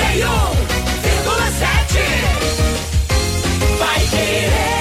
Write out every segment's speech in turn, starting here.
Vai Querer.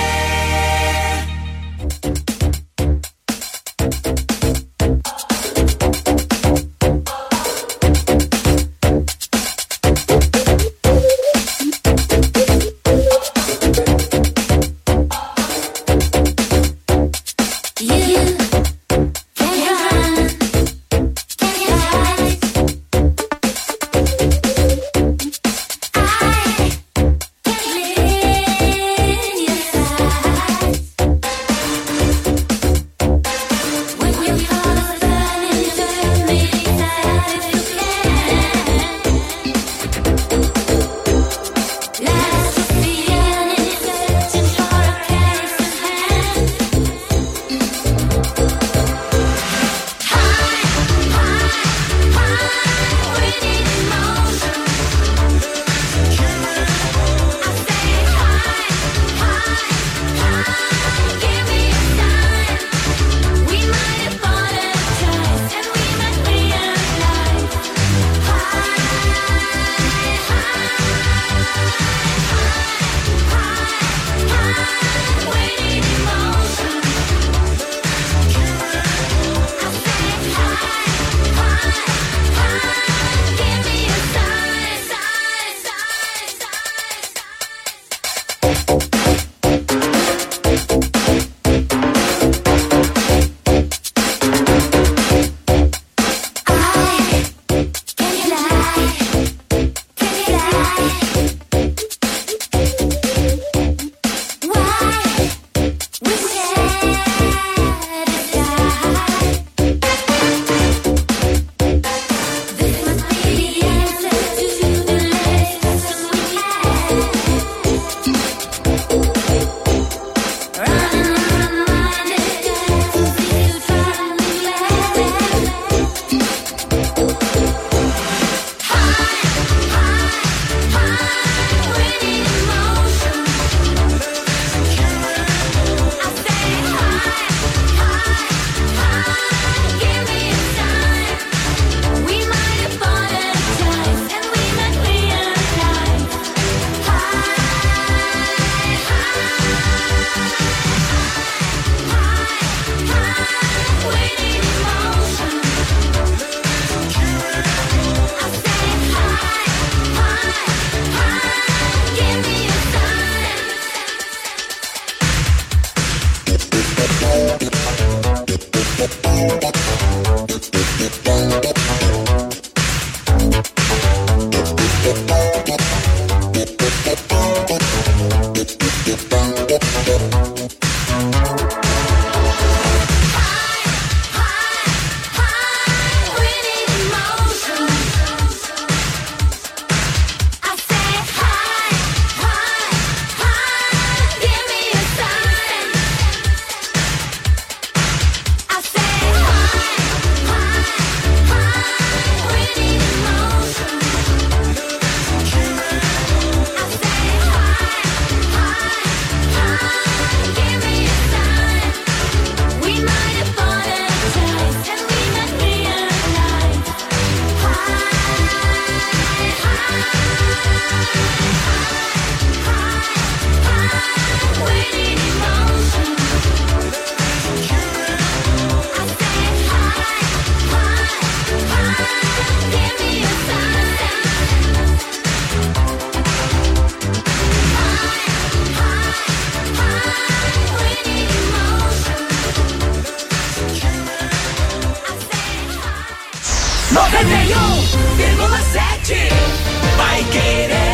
Vai Querer.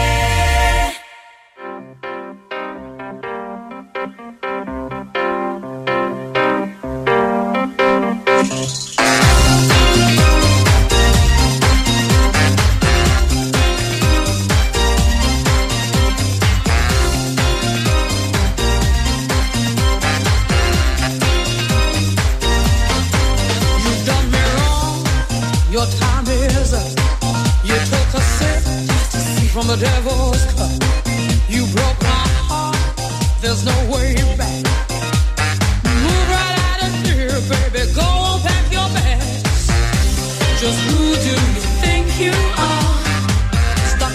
Your time is up. You took a sip from the devil's cup. You broke my heart. There's no way back. Move right out of here, baby. Go on, pack your bags. Just who do you think you are? Stuck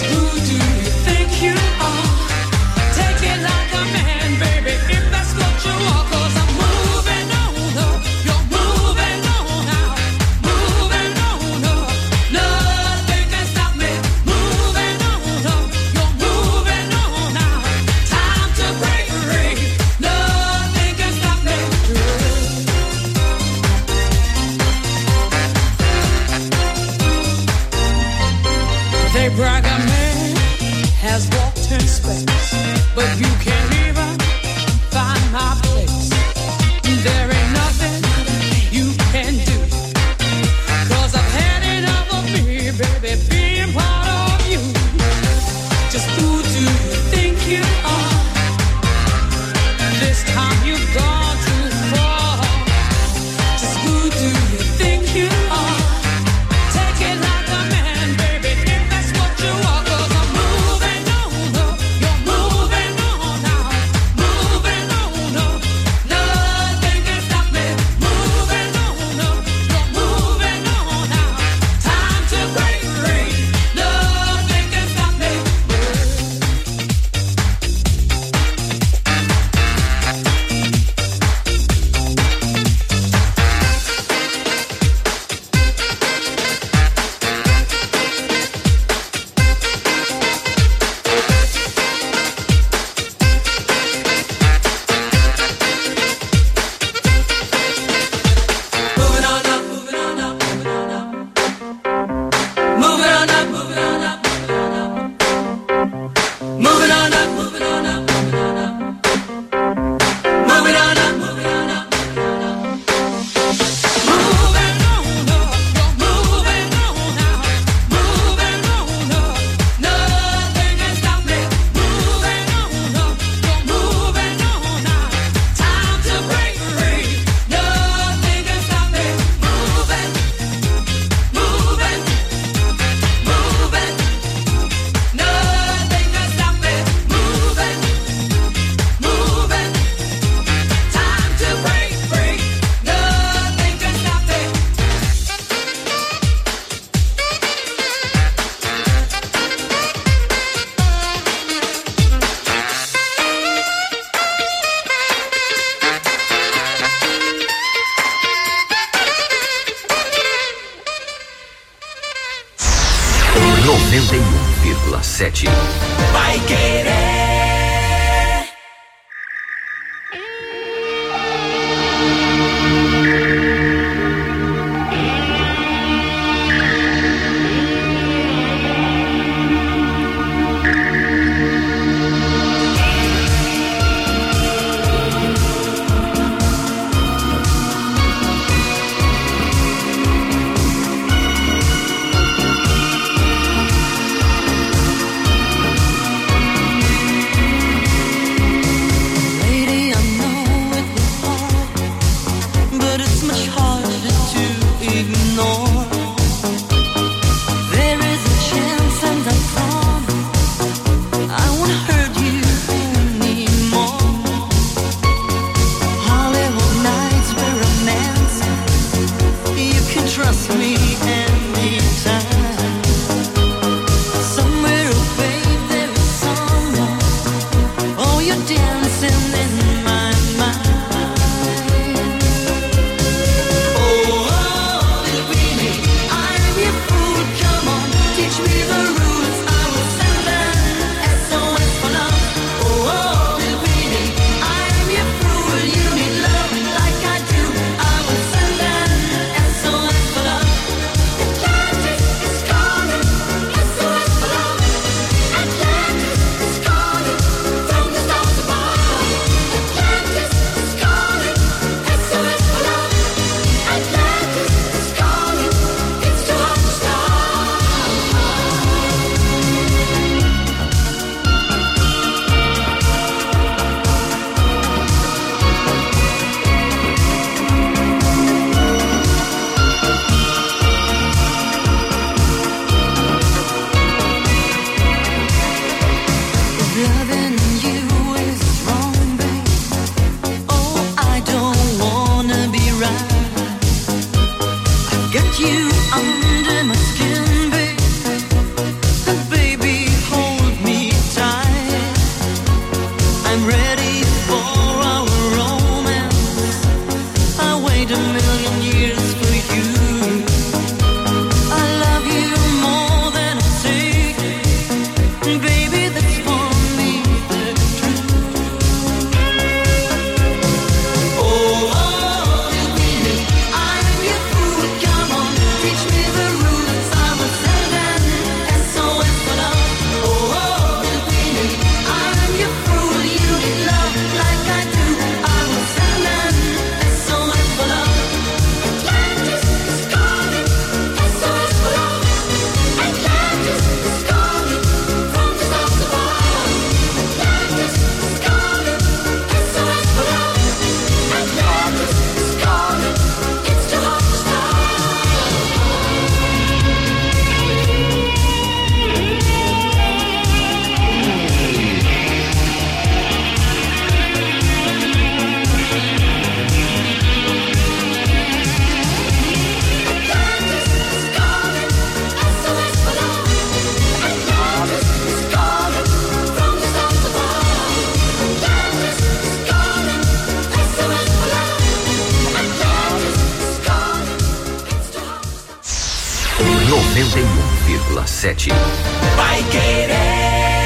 91,7. Vai Querer. You under my skin, babe, and baby. 91,7. Paiquerê.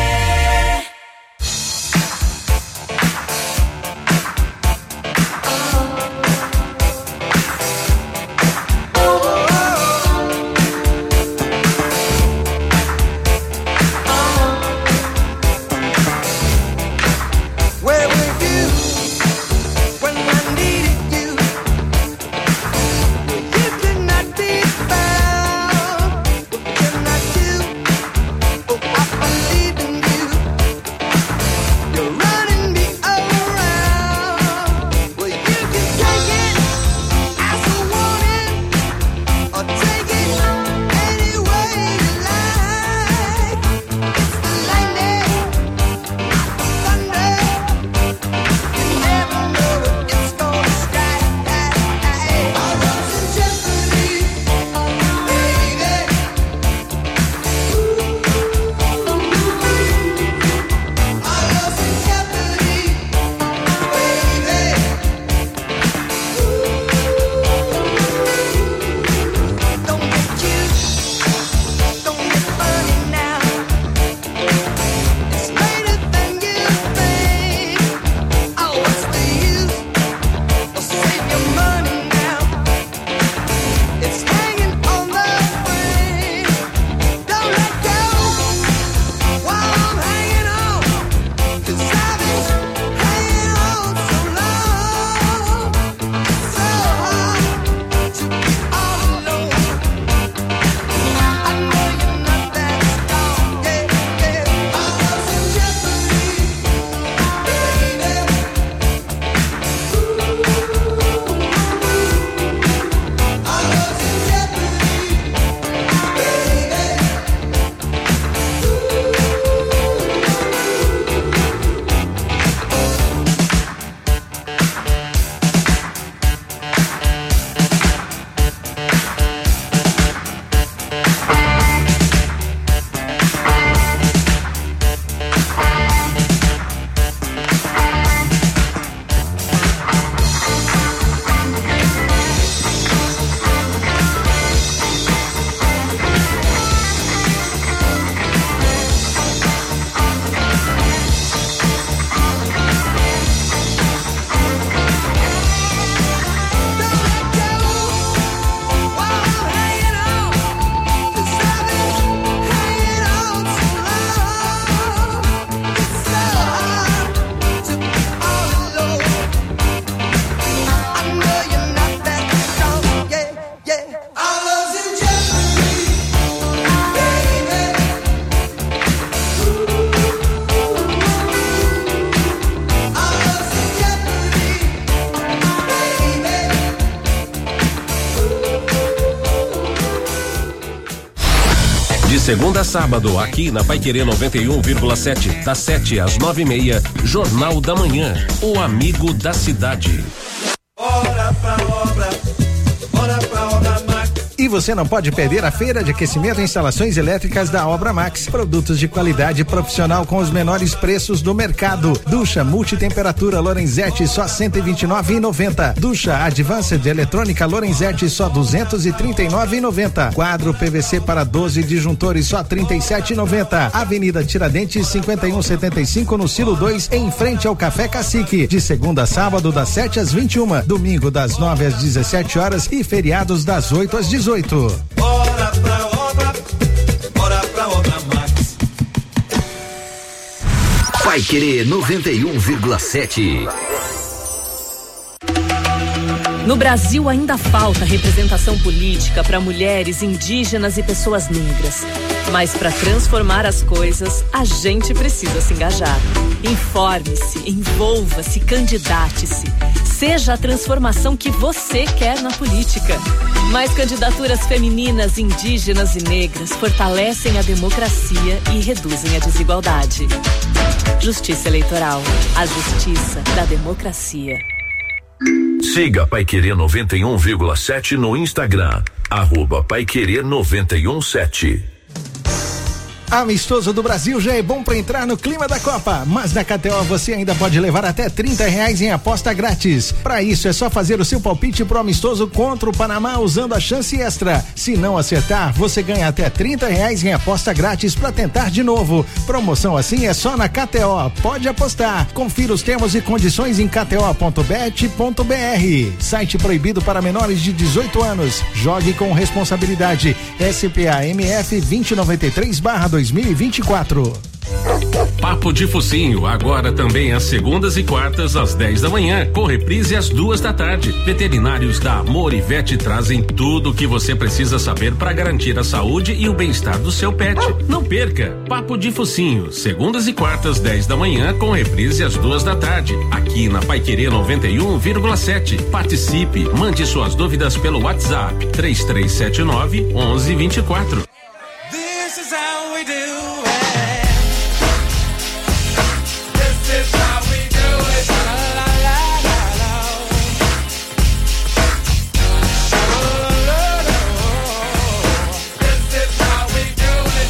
Segunda a sábado, aqui na Paiquerê 91,7, das 7 às 9:30, Jornal da Manhã, o amigo da cidade. Bora pra obra Max. E você não pode perder a feira de aquecimento e instalações elétricas da Obra Max. Produtos de qualidade profissional com os menores preços do mercado. Ducha multitemperatura Lorenzetti só R$129,90. Ducha Advanced eletrônica Lorenzetti só R$239,90. Quadro PVC para 12 disjuntores só R$37,90. Avenida Tiradentes 5175 no Silo 2, em frente ao Café Cacique. De segunda a sábado das 7 às 21, domingo das 9 às 17 horas e feriados das 8 às 18. Bora pra obra Max. Paiquerê 91,7. No Brasil ainda falta representação política para mulheres, indígenas e pessoas negras. Mas para transformar as coisas, a gente precisa se engajar. Informe-se, envolva-se, candidate-se. Seja a transformação que você quer na política. Mais candidaturas femininas, indígenas e negras fortalecem a democracia e reduzem a desigualdade. Justiça Eleitoral, a justiça da democracia. Siga Paiquerê 91,7 no Instagram, @Paiquerê 91,7. Amistoso do Brasil já é bom para entrar no clima da Copa, mas na KTO você ainda pode levar até R$30 em aposta grátis. Para isso é só fazer o seu palpite pro amistoso contra o Panamá usando a chance extra. Se não acertar, você ganha até R$30 em aposta grátis para tentar de novo. Promoção assim é só na KTO. Pode apostar. Confira os termos e condições em kto.bet.br. Site proibido para menores de 18 anos. Jogue com responsabilidade. SPAMF 2093/2024. Papo de Focinho, agora também às segundas e quartas às 10 da manhã, com reprise às 2 da tarde. Veterinários da Amor e Vet trazem tudo o que você precisa saber para garantir a saúde e o bem-estar do seu pet. Não perca, Papo de Focinho, segundas e quartas 10 da manhã, com reprise às 2 da tarde, aqui na Paiquerê 91,7. Participe, mande suas dúvidas pelo WhatsApp 3379-1124. This is how we do it. This is how we do it. La la la la la. This is how we do it.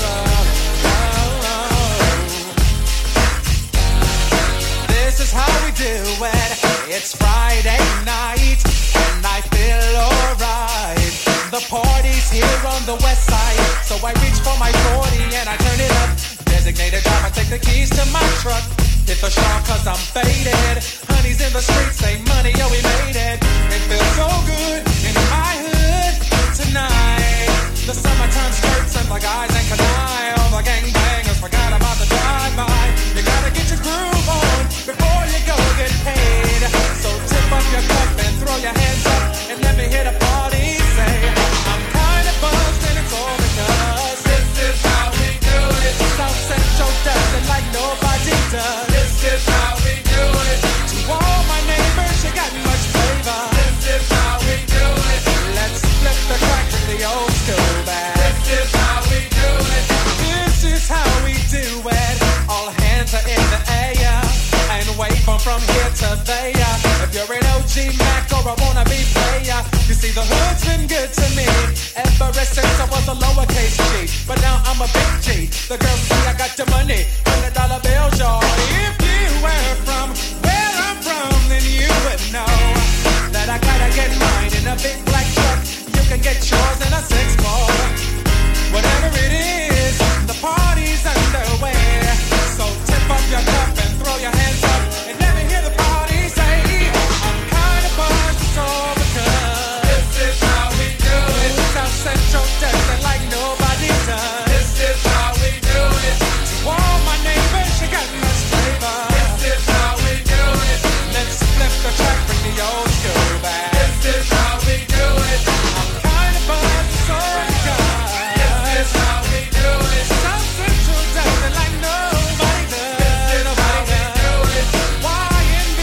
This is how we do it. It's Friday night and I feel alright. The party's here on the west side, so I reach for my 40 and I turn it up. Designated driver, take the keys to my truck. Hit the shop cause I'm faded. Honey's in the streets, say money, yo, we made it. It feels so good in my hood tonight. The summertime skirts and the guys ain't canine. All the gangbangers forgot about the drive-by. You gotta get your groove on before you go get paid. So tip up your cup and throw your hands up and let me hit a party. Say, I'm kinda buzzed and it's all because This is how we do it. South Central does it like nobody does. This is how we do it. To all my neighbors, you got much flavor. This is how we do it. Let's flip the crack with the old school bag. This is how we do it. This is how we do it. All hands are in the air and wave from here to there. If you're an OG Mac or a wannabe player, you see the hood's been good to me ever since I was a lowercase G. But now I'm a big G. The girls see I got your money, $100 bills, y'all. If you were from where I'm from, then you would know that I gotta get mine in a big black truck. You can get yours in a 6-4. Whatever it is, the party's underway. So tip up your cup and throw your hands up and let me hear the party say, I'm kinda buzzed, it's all because This is how we do it. South Central does it like nobody does. This is how we do it. To all my neighbors, you got much flavor. This is how we do it. Let's flip the track, bring the old school back. This is how we do it. I'm kinda buzzed, it's all because This is how we do it. South Central does it like nobody does. Nobody does. YNB,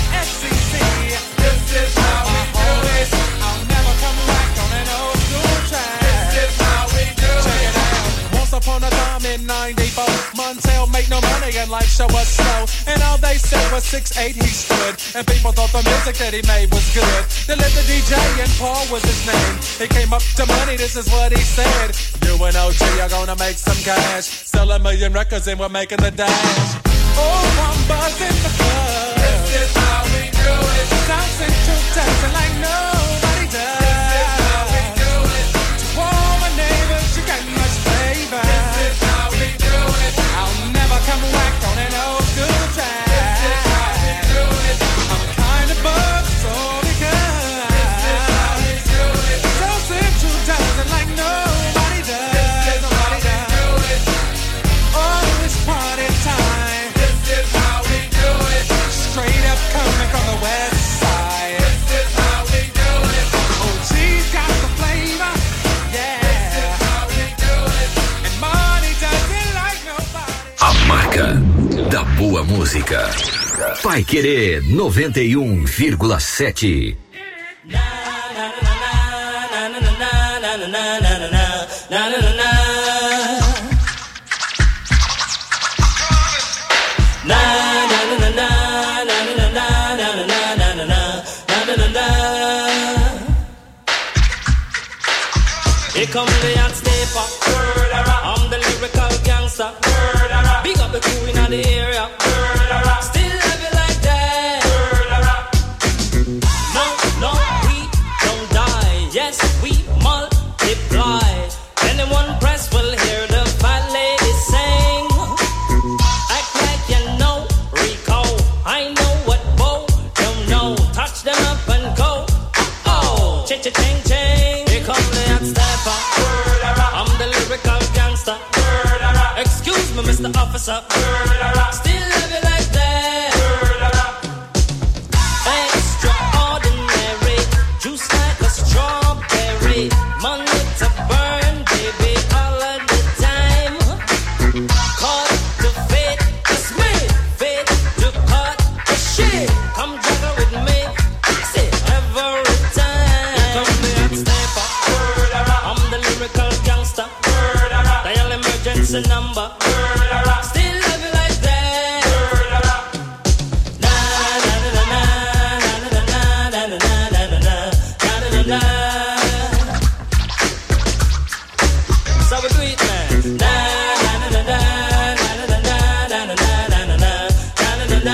SCC. This is how we do it. I'll never come back on an old school track. This is how we do Check it. it out. Once upon a time in '94, Montel made no money and life show was slow. And all they said was 6'8" he stood. And people thought the music that he made was good. They let the DJ and Paul was his name. He came up to money, this is what he said. You and OG are gonna make some cash. Sell 1 million records and we're making the dash. Oh, I'm buzzing because This is how we do it. South Central does it like nobody does. This is how we do it. To all my neighbors, you got much flavor. This is how we do it. I'll never come back on an old school track. This is how we do it. I'm kinda buzzed, so because This is how we do it. South Central does it like nobody does. This is how Nobody we does. do it. Oh, it's party time. This is how we do it. Straight up coming from the west side. This is how we do it. OG's got the flavor, yeah. How we do it. And money does it like nobody. A marca da boa música. Paiquerê 91,7. Here come the hot stepper. I'm the lyrical gangster. Big up the crew in the area. Still love you like that. No, we don't die. Yes, we multiply. Anyone press will hear the fat lady sing. Act like you know Rico. I know what Bo don't know. Touch them up and go. Oh, cha-cha-ching-ching. Here come the hot stepper. I'm the lyrical gangster. Excuse me, Mr. Officer. Still love you like that. Extraordinary. Juice like a strawberry. Money to burn, baby, all of the time. Caught to fit, it's me. Fit to cut the shit. Come juggle with me. Fix it every time. Come the hot stepper. I'm the lyrical gangster. Dial emergency number. Still love you like that. Na na na na na na na na na na na na na. So we do it, man. Na na na na na na na na na na na na na.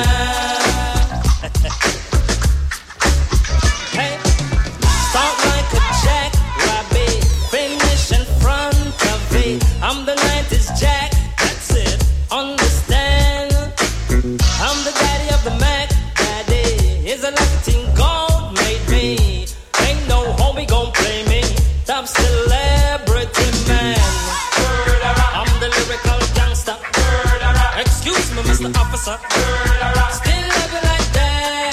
Hey, start like a jackrabbit, finish in front of it. I'm the 90s Jack, that's it. Understand? I'm the daddy of the Mac Daddy. Is a lucky thing God made me. Ain't no homie gon' play me. Top celebrity man. I'm the lyrical gangster. Excuse me, Mr. Officer. Still love you like that.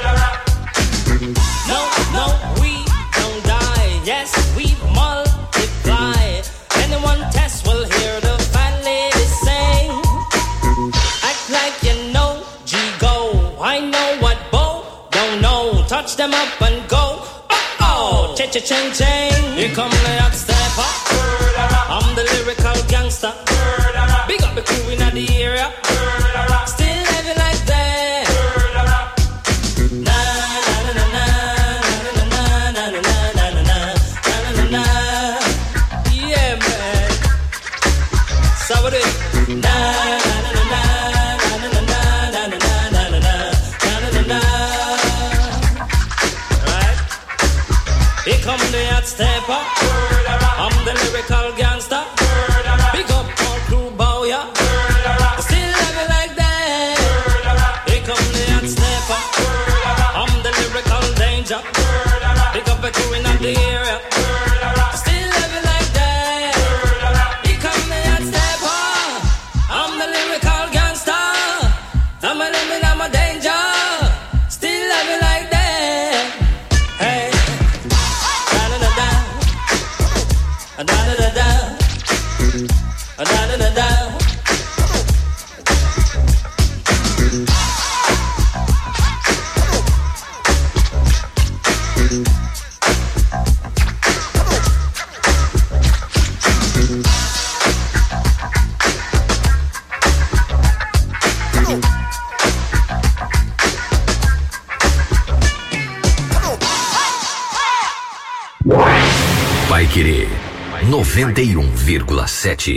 No, we don't die. Yes, we multiply. Anyone test will hear the fat lady sing. Act like you know G-Go. I know what Bo don't know. Touch them up and go. Oh, cha-cha-ching-ching. Here come the hot stepper. I'm the lyrical gangster. Big up the crew in the area. Still love you like that. Na na na na na na na na na na na na na. Yeah, man. So what it? Na na na na na na na na na na na na. Right? Here come the hot stepper. I'm the lyrical gangster. Big up all crew bow ya. Still love you like that. Here come the hot stepper. I'm the lyrical danger. Big up the crew in the area. Still love you like that. Here come the hot stepper. I'm the lyrical gangster. I'm a danger. Still love you like that. Hey. Da-da-da-da. Da-da-da-da. Da-da-da-da. Vai Querer 91,7.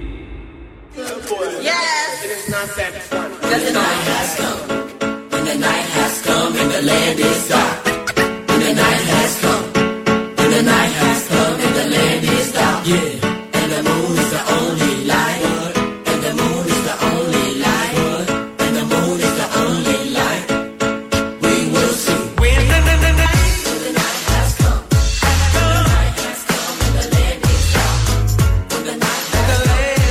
Yes. It is not that fun. The night has come. When the night has come and the land is dark. When the night has come. When the night has come and the land is dark. Yeah. And the moon is the only light. And the moon is the only light. And the moon is the only light. We will see. When the night has come. When the night has come and the land is dark. When the night has come.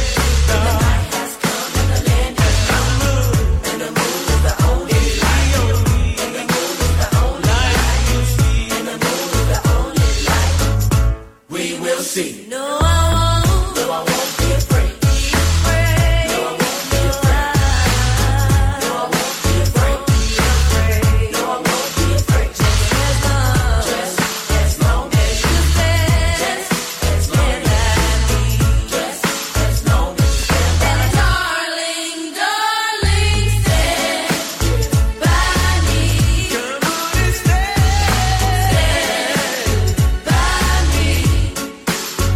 See. No, I won't be afraid. No, I won't be afraid. No, I won't be afraid. No, I won't be afraid. Just as long as you stand. Just as long as me. Just as long as you stand. And darling, stand by me. Come on and stand by me.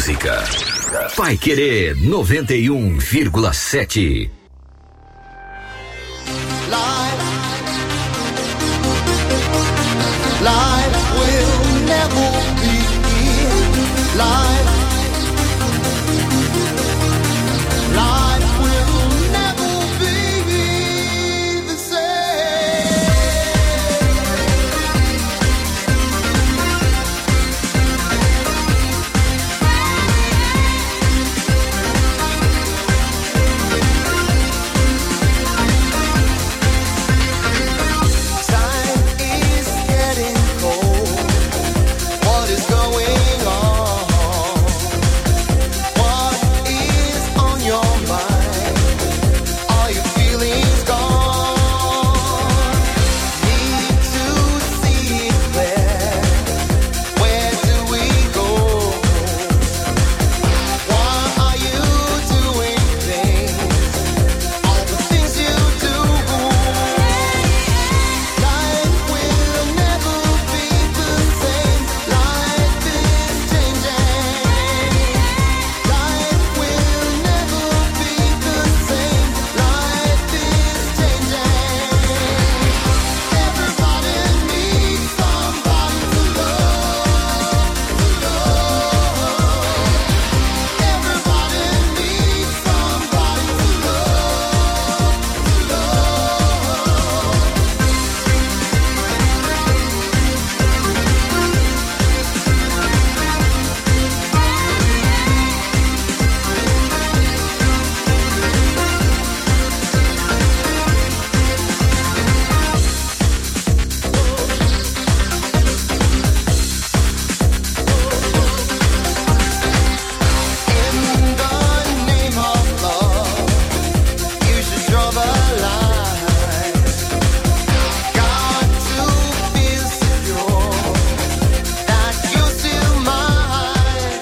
música. Pai Querer 91,7. Life will never be life. Life will never be the same. Time is getting cold. What is going on? What is on your mind? Are your feelings gone? Need to see it clear. Where do we go? Why are you doing things? All the things you do. Life will never be the same. Life is changing. Life will never be the same. Life is changing. Everybody needs somebody to love. Everybody needs somebody to In the name of love, you should draw the line. Got to feel secure that you're still mine.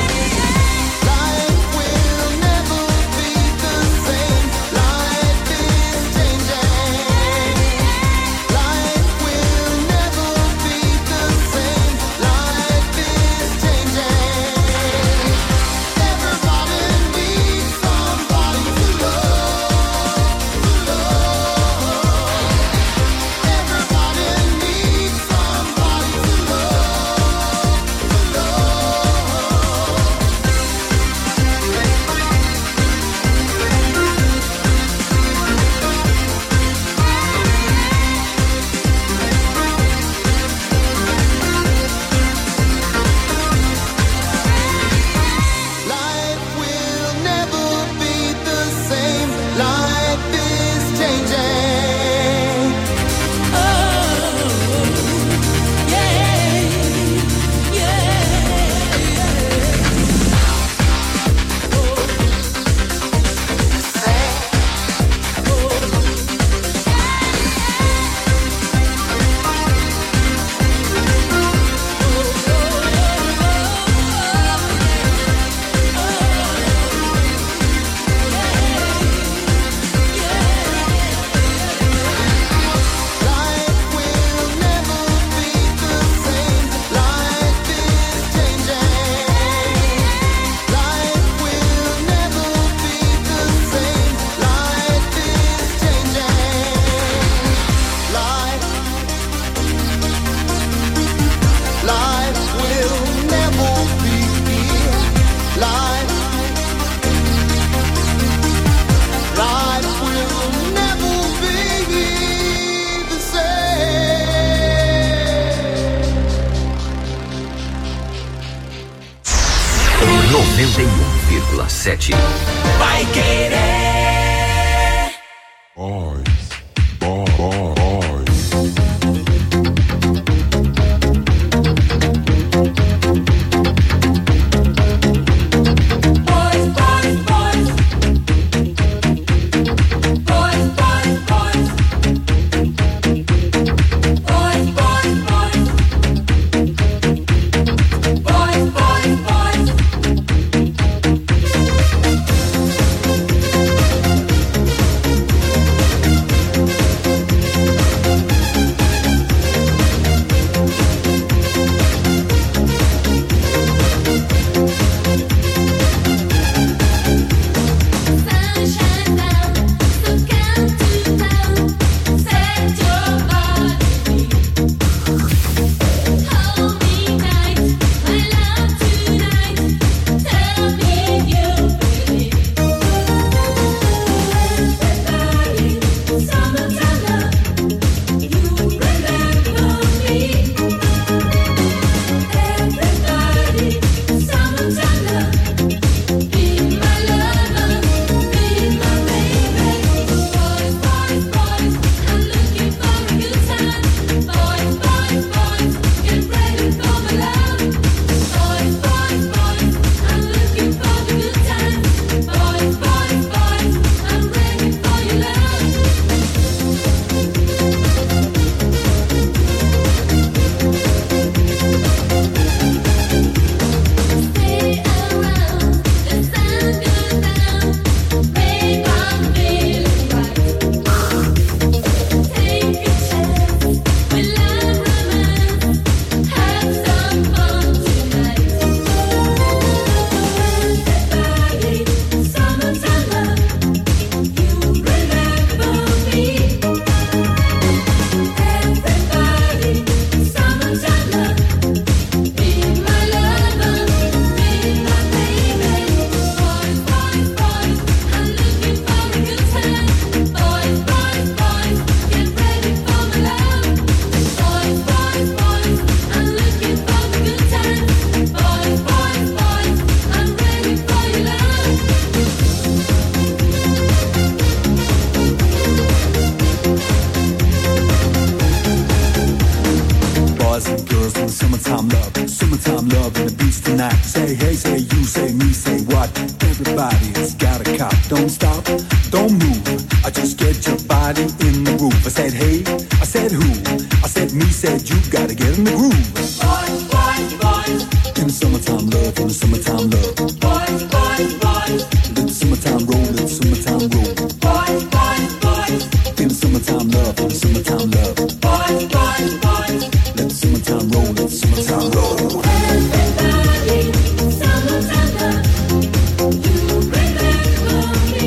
Life will never be the same. Life is changing. Life will never be the same. Life is changing. Everybody needs somebody to love. Everybody needs somebody to Life will never be the same. Life is changing. Oh, Life will never be the same. Life is changing. Life will never be the same. Life is changing. Life will never be life. Life will never be the same. 91,7. Vai Querer. Boys, boys, boys. Boys, boys, boys. Boys, boys, boys. Boys, boys, boys. love and the beats tonight. Say hey, say you, say me, say what? Everybody's got a cop. Don't stop, don't move. I just get your body in the groove. I said hey, I said who? I said me, said you. Gotta get in the groove. Boys, boys, boys. In the summertime love, in the summertime love. Boys, boys, boys. Let the summertime roll, let the summertime roll. Boys, boys, boys. In the summertime love, in the summertime love. Boys, boys, boys. Let the summertime roll, let the summertime roll. Everybody, summertime love. You bring that for me.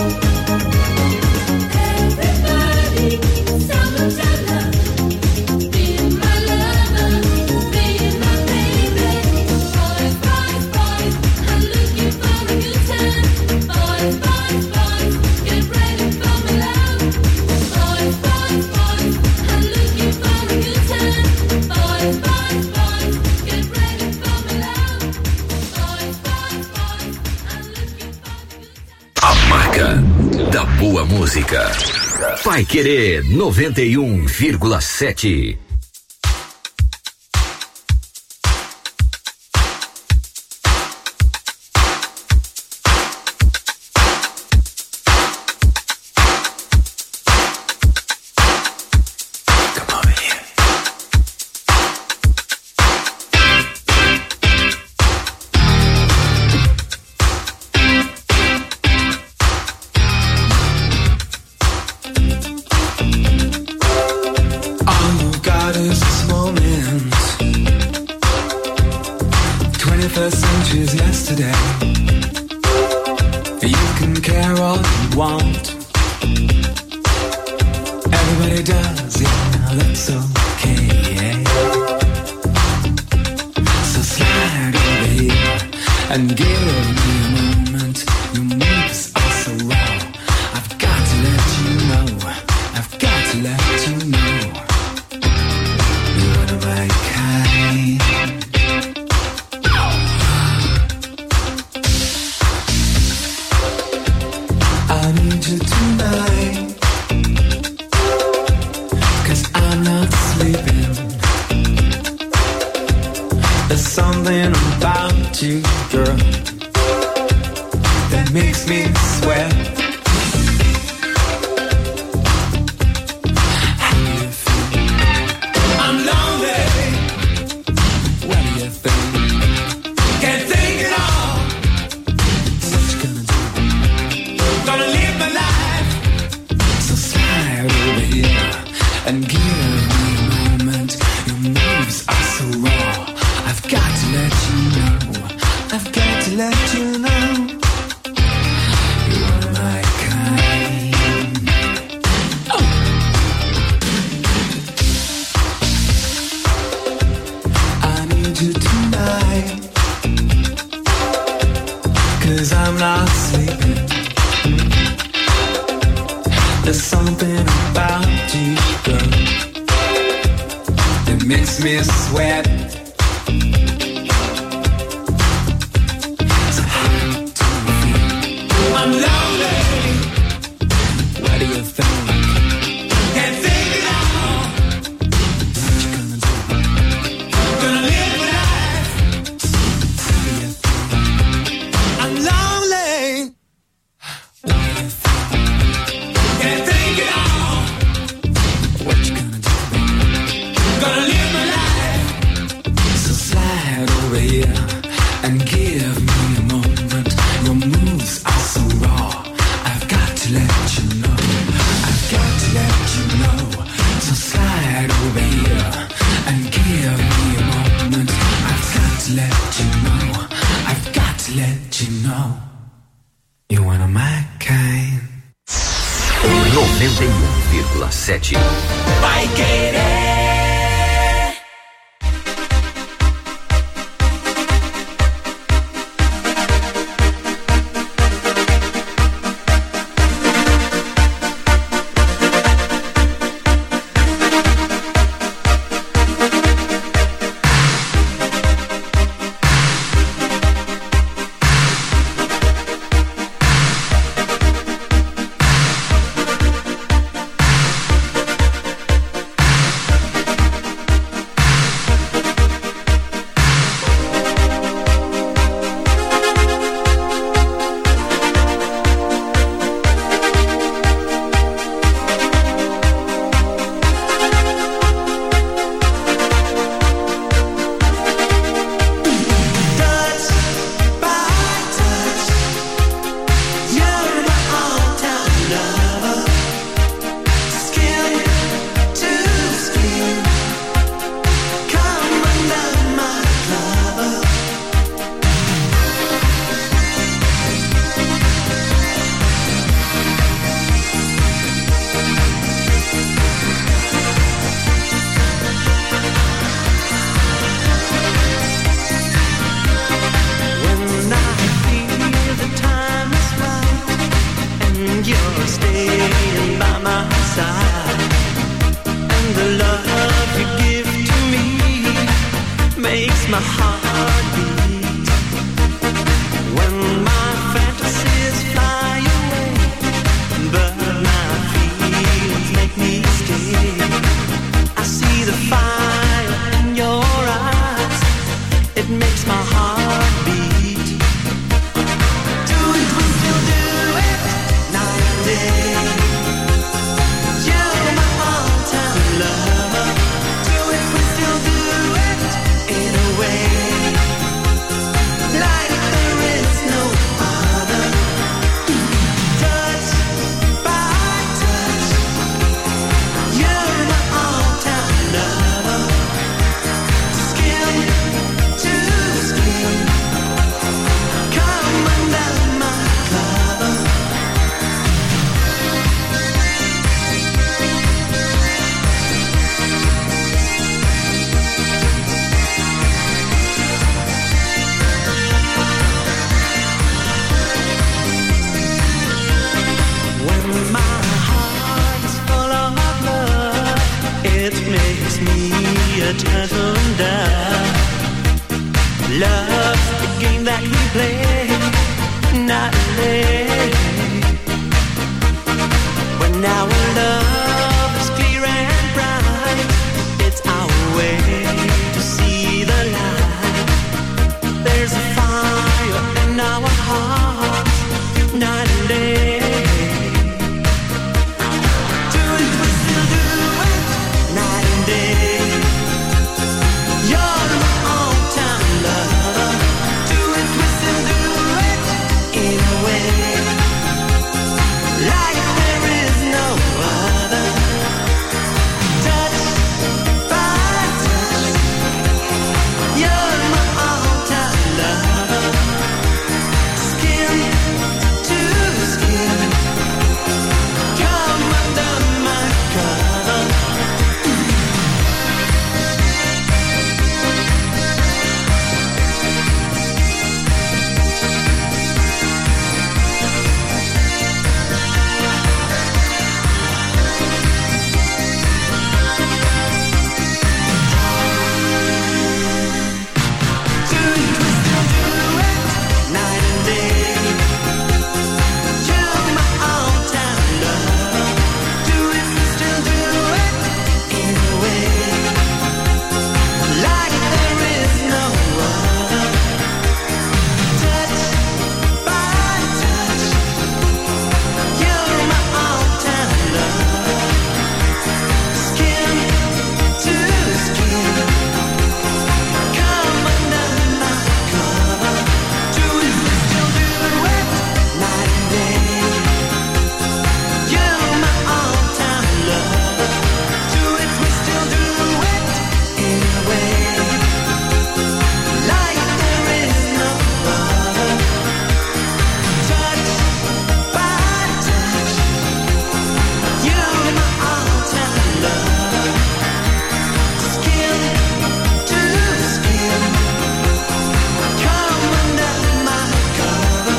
Everybody, summertime love. Be my lover, be my baby. Boys, boys, boys. I'm looking for a good time. Boys, boys, boys. Get ready for my love. Boys, boys, boys. I'm looking for a good time. Boys, boys, boys. Get ready for my love. Boys, boys, boys. I'm looking for a good time. A marca da boa música. Pai Querer 91,7. All you've got is this moment. 21st century's yesterday. You can care all you want. Everybody does, yeah, that's okay, yeah. So slide over here and give me a moment. Your moves are so raw. I've got to let you know. I've got to let you know. You're one of my kind. I need you tonight. 'Cause I'm not sleeping. There's something about you, girl, that makes me sweat. How do you feel? I'm lonely. What do you think? Can't think at all. What you gonna do? Gonna live my life. So slide over here and give me a moment. Your moves are so raw. I've got to let you know. I've got to let you know. You're my kind. Oh. I need you tonight. 'Cause I'm not sleeping. There's something about you, girl, that makes me sweat. So how do you feel? I'm lonely. What do you think? Can't think at all. What you gonna do? Gonna live my life. How do you think? I'm lonely. What do you think? Can't think at all. What you gonna do? Gonna live my life. So slide over here and give me a moment. Your moves are so raw. I've got to let you know. I've got to let you know. So slide over here and give me a moment. I've got to let you know. I've got to let you know. You're one of my kind. 91,7. Vai querer. side, and the love you give to me makes my heart beat. When my fantasies fly away, but my feelings make me stay. I see the fire in your eyes, it makes my heart beat. Do it, we still do it, night and day. You're my all-time lover. Do it, we still do it, in a way, like there is no other. Touch by touch, you're my all-time lover. Skin to skin, come under my cover. When my heart is full of love, it makes me a gentle dove. Love's the game that we play, not play. When our love is clear and bright, it's our way to see the light. There's a fire in our hearts, night and day. Do it, we still do it, night and day. You're my all-time lover. Do it, we still do it, in a way, like there is no other. Touch by touch, you're my all-time lover. Skin to skin, come under my cover. Do it, we still do it, night and day. You're my all-time lover. Do it, we still do it, in a way, like there is no other. Touch by touch, you're my all-time lover. Skin to skin, come under my cover. Do it, we still do it, night and day. You're my all-time lover. Do it, we still do it, in a way, like there is no other. Touch by touch, you're my all-time lover. Skin to skin, come under my cover.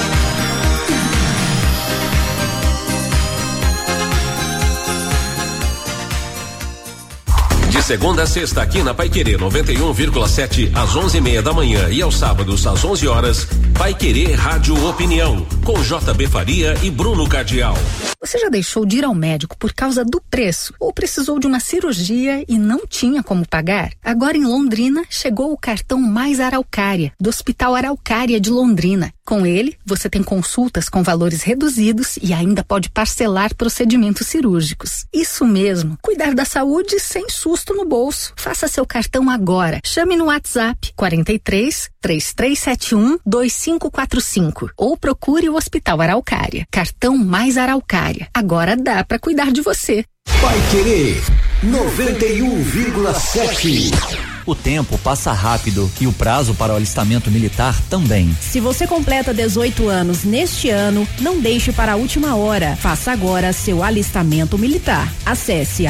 De segunda a sexta aqui na Paiquerê 91,7 às 11:30 da manhã e aos sábados às 11 horas, Paiquerê Rádio Opinião com JB Faria e Bruno Cardial. Você já deixou de ir ao médico por causa do preço ou precisou de uma cirurgia e não tinha como pagar? Agora em Londrina chegou o cartão Mais Araucária, do Hospital Araucária de Londrina. Com ele, você tem consultas com valores reduzidos e ainda pode parcelar procedimentos cirúrgicos. Isso mesmo, cuidar da saúde sem susto no bolso. Faça seu cartão agora. Chame no WhatsApp 43 3371 2545 ou procure o Hospital Araucária. Cartão Mais Araucária. Agora dá para cuidar de você. Paiquerê 91,7. O tempo passa rápido e o prazo para o alistamento militar também. Se você completa 18 anos neste ano, não deixe para a última hora. Faça agora seu alistamento militar. Acesse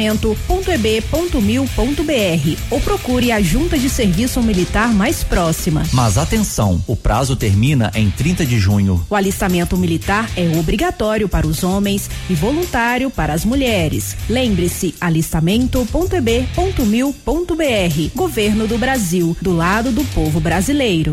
alistamento.eb.mil.br ou procure a Junta de Serviço Militar mais próxima. Mas atenção, o prazo termina em 30 de junho. O alistamento militar é obrigatório para os homens e voluntário para as mulheres. Lembre-se, alistamento.eb.mil.br. Governo do Brasil, do lado do povo brasileiro.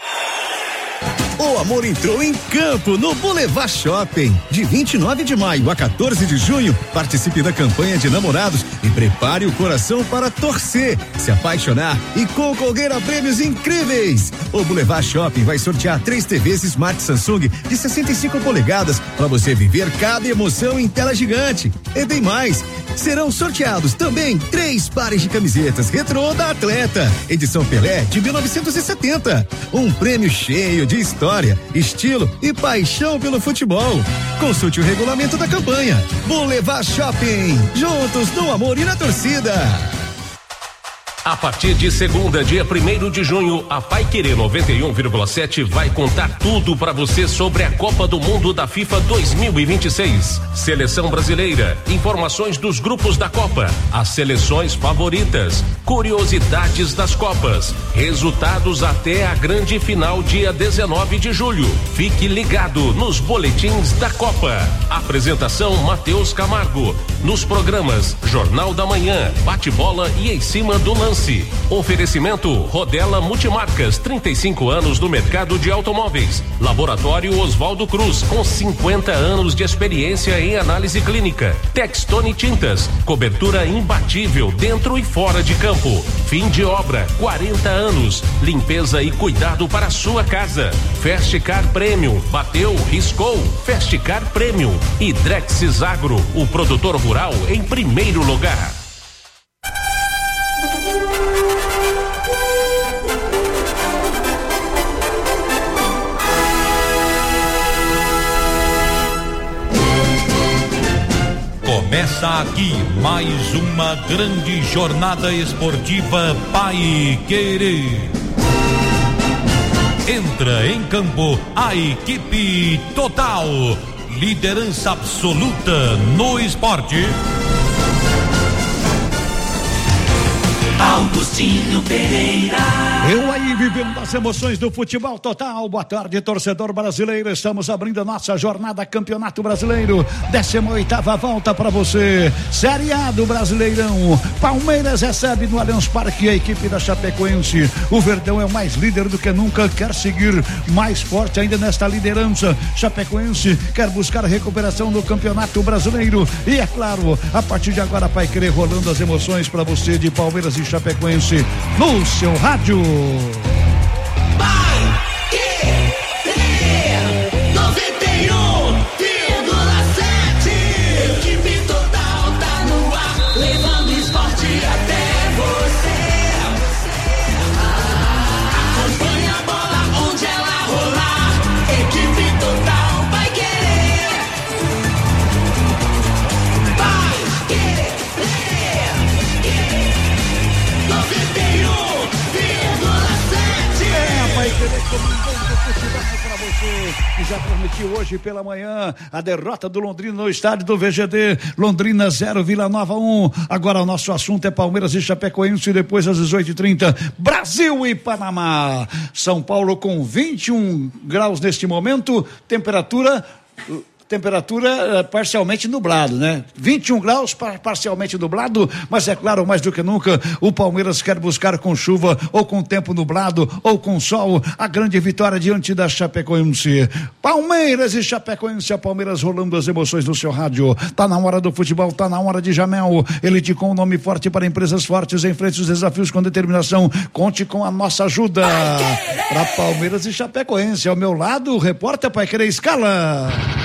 O amor entrou em campo no Boulevard Shopping. De 29 de maio a 14 de junho, participe da campanha de namorados e prepare o coração para torcer, se apaixonar e concorrer a prêmios incríveis. O Boulevard Shopping vai sortear 3 TVs Smart Samsung de 65 polegadas para você viver cada emoção em tela gigante. E tem mais. Serão sorteados também 3 pares de camisetas retrô da Atleta, edição Pelé de 1970. Um prêmio cheio de história, estilo e paixão pelo futebol. Consulte o regulamento da campanha. Boulevard Shopping, juntos no amor e na torcida. A partir de segunda, dia 1º de junho, a Paiquerê 91,7 vai contar tudo para você sobre a Copa do Mundo da FIFA 2026. Seleção brasileira, informações dos grupos da Copa, as seleções favoritas, curiosidades das Copas, resultados até a grande final dia 19 de julho. Fique ligado nos boletins da Copa. Apresentação Matheus Camargo. Nos programas Jornal da Manhã, Bate-Bola e Em Cima do Lance. Oferecimento Rodela Multimarcas, 35 anos no mercado de automóveis. Laboratório Oswaldo Cruz, com 50 anos de experiência em análise clínica. Textone Tintas, cobertura imbatível dentro e fora de campo. Fim de obra, 40 anos. Limpeza e cuidado para a sua casa. Fastcar Premium, bateu, riscou. Fastcar Premium. E Drexis Agro, o produtor rural em primeiro lugar. Começa aqui mais uma grande jornada esportiva Paiquerê. Entra em campo a equipe total, liderança absoluta no esporte. Augustinho Pereira. Eu aí vivendo as emoções do futebol total. Boa tarde, torcedor brasileiro. Estamos abrindo a nossa jornada Campeonato Brasileiro, 18ª volta para você. Série A do Brasileirão. Palmeiras recebe no Allianz Parque a equipe da Chapecoense. O Verdão é o mais líder do que nunca, quer seguir mais forte ainda nesta liderança. Chapecoense quer buscar a recuperação do Campeonato Brasileiro. E é claro, a partir de agora vai querer rolando as emoções para você de Palmeiras e Chapecoense no seu rádio. Equipe total tá no ar, levando esporte até você. Acompanha a bola onde ela rolar. Equipe total vai querer. Vai querer. 91,7. Vai querer comandando o futebol para você. E já transmitiu hoje pela manhã a derrota do Londrina no estádio do VGD. Londrina 0, Vila Nova 1. Agora o nosso assunto é Palmeiras e Chapecoense. Depois às 18h30, Brasil e Panamá. São Paulo com 21 graus neste momento. Temperatura parcialmente nublado, né? 21 graus parcialmente nublado, mas é claro, mais do que nunca, o Palmeiras quer buscar com chuva ou com tempo nublado ou com sol a grande vitória diante da Chapecoense. Palmeiras e Chapecoense, a Palmeiras rolando as emoções no seu rádio. Tá na hora do futebol, tá na hora de Jamel. Ele te com um nome forte para empresas fortes, enfrente os desafios com determinação. Conte com a nossa ajuda. Para Palmeiras e Chapecoense, ao meu lado, o repórter Paiquerê Escala.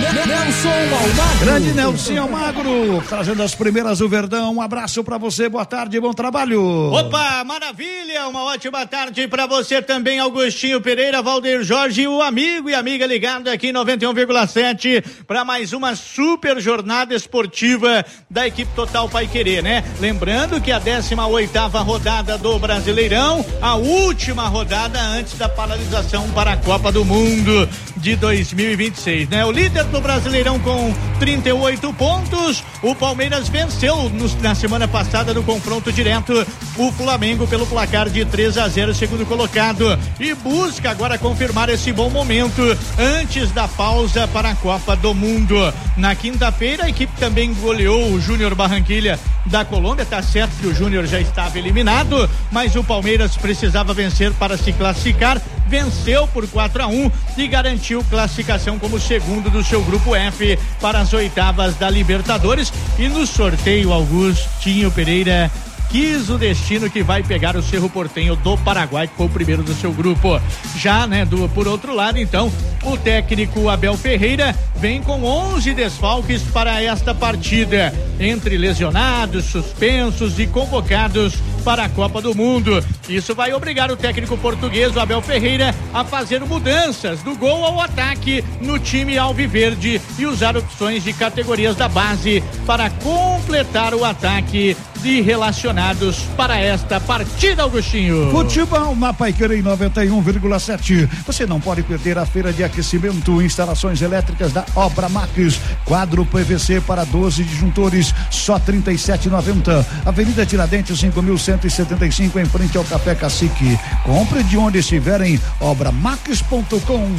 Nelson Almagro. Grande Nelson Almagro, trazendo as primeiras do Verdão. Um abraço pra você, boa tarde, bom trabalho. Opa, maravilha, uma ótima tarde pra você também, Augustinho Pereira, Valdeir Jorge, o amigo e amiga ligado aqui em 91,7 para mais uma super jornada esportiva da equipe Total Paiquerê, né? Lembrando que a 18ª rodada do Brasileirão, a última rodada antes da paralisação para a Copa do Mundo de 2026, né? O líder do Brasileirão com 38 pontos, o Palmeiras venceu na semana passada no confronto direto o Flamengo pelo placar de 3-0, segundo colocado, e busca agora confirmar esse bom momento antes da pausa para a Copa do Mundo. Na quinta-feira a equipe também goleou o Júnior Barranquilla da Colômbia, tá certo que o Júnior já estava eliminado, mas o Palmeiras precisava vencer para se classificar, venceu por 4-1 e garantiu classificação como segundo do seu grupo F para as oitavas da Libertadores. E no sorteio, Augustinho Pereira quis o destino que vai pegar o Cerro Porteño do Paraguai, que foi o primeiro do seu grupo. Já, né, por outro lado, então, o técnico Abel Ferreira vem com 11 desfalques para esta partida, entre lesionados, suspensos e convocados para a Copa do Mundo. Isso vai obrigar o técnico português, o Abel Ferreira, a fazer mudanças do gol ao ataque no time alviverde e usar opções de categorias da base para completar o ataque de relacionados para esta partida, Augustinho. Futebol na Paiquerê 91,7. Você não pode perder a feira de aquecimento, instalações elétricas da Obra Max. Quadro PVC para 12 disjuntores, só R$37,90. Avenida Tiradentes 5.175, em frente ao Café Cacique. Compre de onde estiver em obramax.com.br.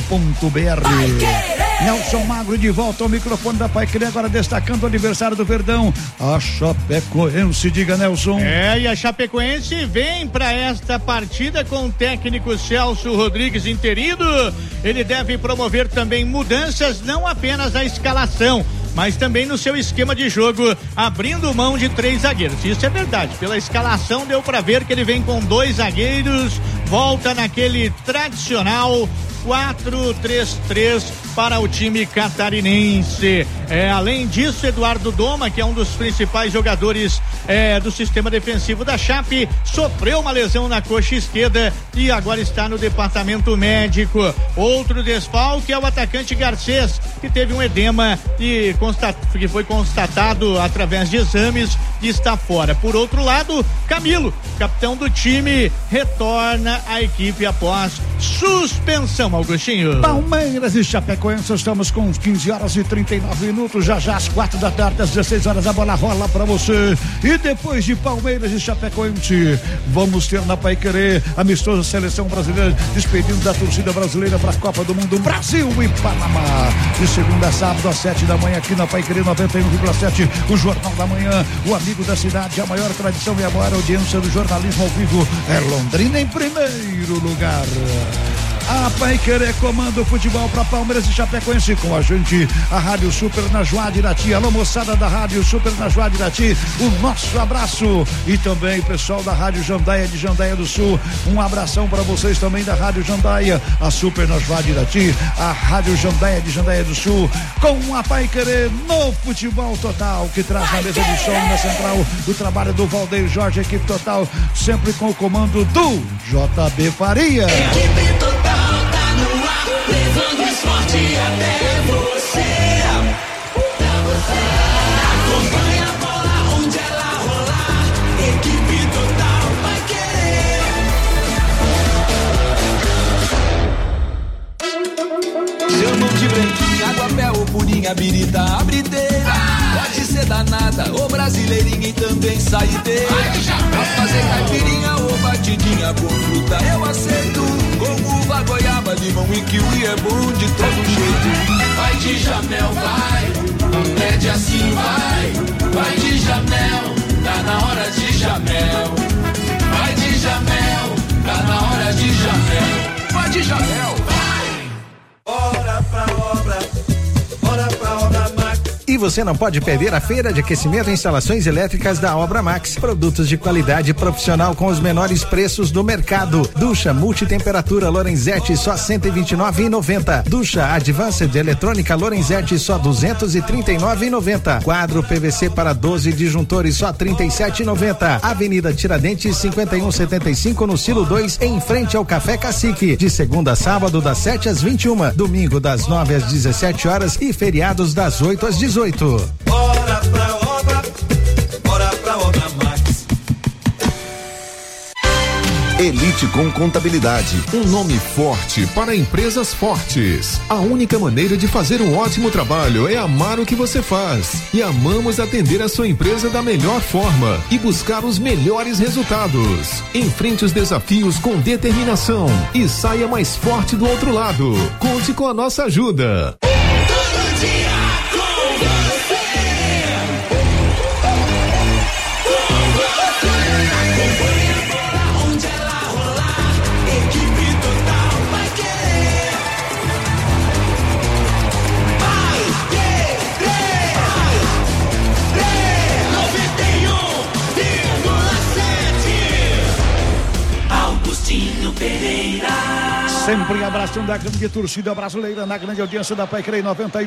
Nelson Magro de volta ao microfone da Paiquerê, agora destacando o aniversário do Verdão, a Chapecoense. Diga, Nelson. E a Chapecoense vem para esta partida com o técnico Celso Rodrigues interino. Ele deve promover também mudanças, não apenas na escalação, mas também no seu esquema de jogo, abrindo mão de 3 zagueiros. Isso é verdade, pela escalação deu para ver que ele vem com 2 zagueiros, volta naquele tradicional 4-3-3 para o time catarinense. Além disso, Eduardo Doma, que é um dos principais jogadores do sistema defensivo da Chape, sofreu uma lesão na coxa esquerda e agora está no departamento médico. Outro desfalque é o atacante Garcês, que teve um edema e que foi constatado através de exames e está fora. Por outro lado, Camilo, capitão do time, retorna à equipe após suspensão, Augustinho. Palmeiras e Chapecoense, estamos com 15h39, já às 4 da tarde, às 16 horas, a bola rola pra você. E depois de Palmeiras e Chapecoense, vamos ter na Paiquerê amistosa seleção brasileira, despedindo da torcida brasileira para a Copa do Mundo, Brasil e Panamá. De segunda a sábado, às 7 da manhã, aqui na Paiquerê 91,7, o Jornal da Manhã, o amigo da cidade, a maior tradição e a maior audiência do jornalismo ao vivo é Londrina em primeiro lugar. A Paiquerê comanda o futebol para Palmeiras e Chapecoense, com a gente, a Rádio Super na Joá de Irati. Alô, moçada da Rádio Super na Joá de Irati, o nosso abraço. E também pessoal da Rádio Jandaia de Jandaia do Sul, um abração para vocês também da Rádio Jandaia, a Super na Joá de Irati, a Rádio Jandaia de Jandaia do Sul, com a Paiquerê no futebol total, que traz na mesa de som, na central, o trabalho do Valdeir Jorge, equipe total, sempre com o comando do JB Faria. Equipe total tá no ar, levando esporte até você. Acompanha a bola onde ela rolar. Equipe total vai querer. Chamam de branquinha, água-pé ou purinha, birita, abrideira. Pode ser danada ou brasileirinha e também saideira. Pra fazer caipirinha ou batidinha com fruta eu aceito. Com uva, goiaba, limão e kiwi é bom de todo jeito. Vai de Jamel, vai, pede assim, vai de Jamel, tá na hora de Jamel. Vai de Jamel, tá na hora de Jamel. Vai de Jamel, vai. Bora pra obra Max. E você não pode perder a feira de aquecimento e instalações elétricas da Obra Max. Produtos de qualidade profissional com os menores preços do mercado. Ducha multitemperatura Lorenzetti só 129,90. Ducha Advanced eletrônica Lorenzetti só 239,90. Quadro PVC para 12 disjuntores só 37,90. Avenida Tiradentes 5175 no Silo 2, em frente ao Café Cacique. De segunda a sábado das 7 às 21, domingo das 9 às 17 horas e feriados das 8 às 18. Bora pra Obra Max. Elite com Contabilidade, um nome forte para empresas fortes. A única maneira de fazer um ótimo trabalho é amar o que você faz. E amamos atender a sua empresa da melhor forma e buscar os melhores resultados. Enfrente os desafios com determinação e saia mais forte do outro lado. Conte com a nossa ajuda. Todo dia com você. Onde ela rolar, equipe total vai querer. Vai querer. 91,7. Augustinho Pereira. Sempre abraçando a grande torcida brasileira na grande audiência da Paiquerê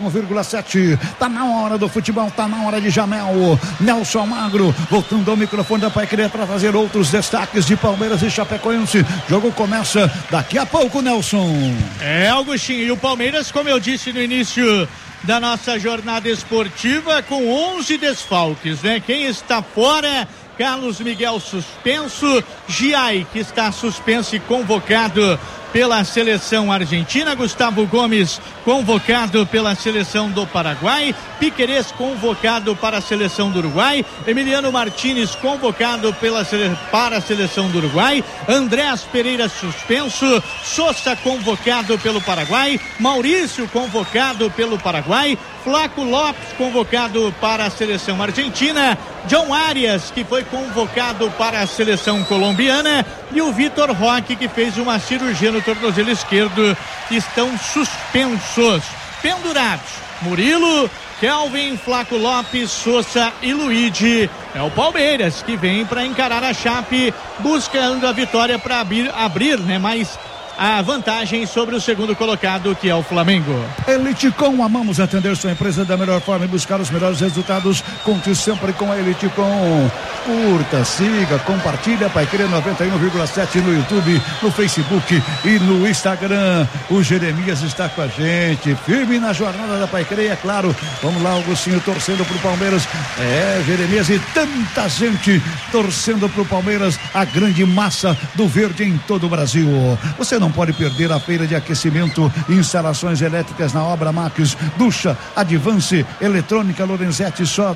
91,7. Tá na hora do futebol, tá na hora de Jamel. Nelson Magro voltando ao microfone da Paiquerê para fazer outros destaques de Palmeiras e Chapecoense. Jogo começa daqui a pouco, Nelson. Augustinho, e o Palmeiras, como eu disse no início da nossa jornada esportiva, com 11 desfalques, né? Quem está fora? Carlos Miguel suspenso, Giai, que está suspenso e convocado pela seleção argentina, Gustavo Gomes convocado pela seleção do Paraguai, Piquerez convocado para a seleção do Uruguai, Emiliano Martínez convocado para a seleção do Uruguai, Andrés Pereira suspenso, Sosa convocado pelo Paraguai, Maurício convocado pelo Paraguai, Flaco Lopes convocado para a seleção argentina, John Arias, que foi convocado para a seleção colombiana, e o Vitor Roque, que fez uma cirurgia no tornozelo esquerdo, estão suspensos. Pendurados: Murilo, Kelvin, Flaco Lopes, Sosa e Luigi. É o Palmeiras que vem para encarar a Chape, buscando a vitória para abrir, né, mais a vantagem sobre o segundo colocado, que é o Flamengo. Eliticom, amamos atender sua empresa da melhor forma e buscar os melhores resultados. Conte sempre com a Eliticom. Curta, siga, compartilha Paiquerê 91,7 no YouTube, no Facebook e no Instagram. O Jeremias está com a gente, firme na jornada da Paiquerê, é claro. Vamos lá, Augustinho, torcendo pro Palmeiras. Jeremias e tanta gente torcendo pro Palmeiras, a grande massa do verde em todo o Brasil. Você não pode perder a feira de aquecimento e instalações elétricas na Obra Max. Ducha Advance eletrônica Lorenzetti só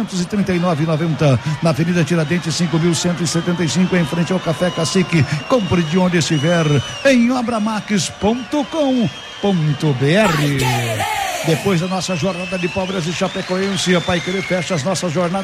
239,90 na Avenida Tiradentes 5.175, em frente ao Café Cacique. Compre de onde estiver em obramax.com.br. Depois da nossa jornada de Palmeiras e Chapecoense, a Paiquerê fecha as nossas jornadas